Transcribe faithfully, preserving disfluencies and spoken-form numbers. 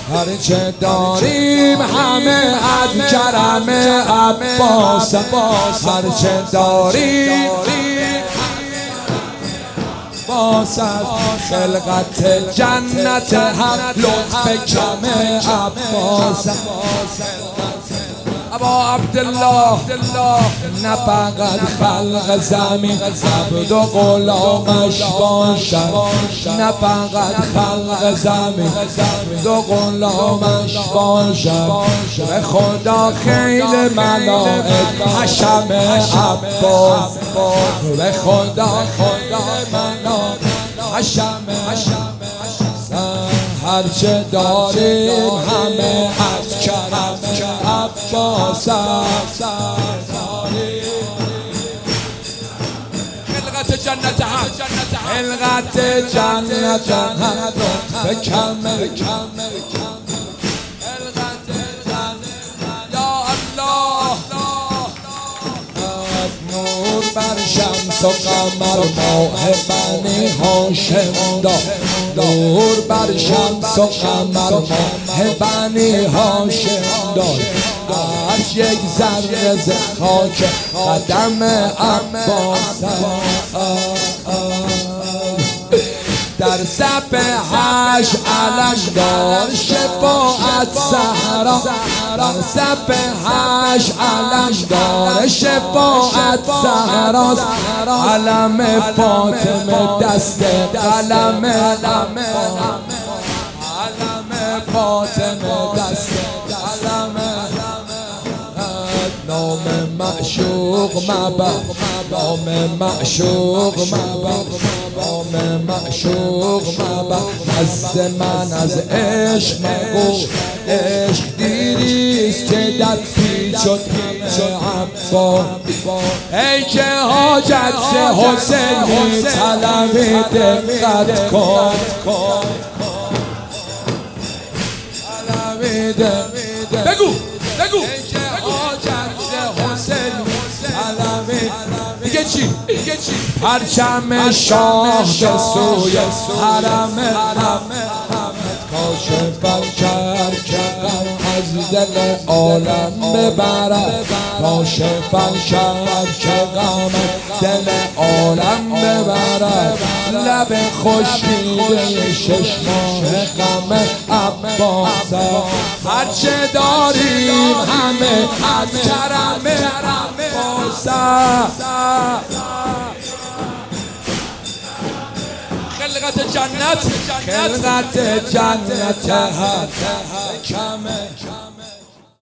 هرچه داریم همه از کرم عباس، هرچه داریم باس از خلقت جنت هم لطف کم عباس. ابا عبدالله نه فقط خلق زمین عبد و غلامش باشد، نه فقط خلق زمین عبد و غلامش باشد. به خدا خیل ملائک حشم عباس، به خدا خیل ملائک حشم هرچه داریم همه از کرم عباس. خلقت جنت هم خلقت جنت هم به کم یا الله نور بر شمس و قمر ماه بنی هاشم داد، نور بر شمس و قمر ماه بنی هاشم داد. عرش یک ذره ز خاک قدم عباس، در صف هشت علم دار شفاعت زهرا، در صف هشت علم دار شفاعت زهراست. علم فاطمه دست قلم، علم فاطمه دست قلم. نام معشوق مبر، نام معشوق مبر، نام معشوق مبر. نزد من از عشق مگو، عشق دیریست که در پیچ و پیچ عباس. ای که حاجت حسین می طلبی دقت کن، بگو بگو دیگه چی؟ دیگه چی؟ پرچم شاه به سوی حرم کاشف کرد که غم از دل عالم ببرد، کاشف کرد که غم دل عالم ببرد. لب خشکیده شش ماه غم عباس، هرچه داریم همه از کرم عباس. خلقت جنت خلقت جنت هر کم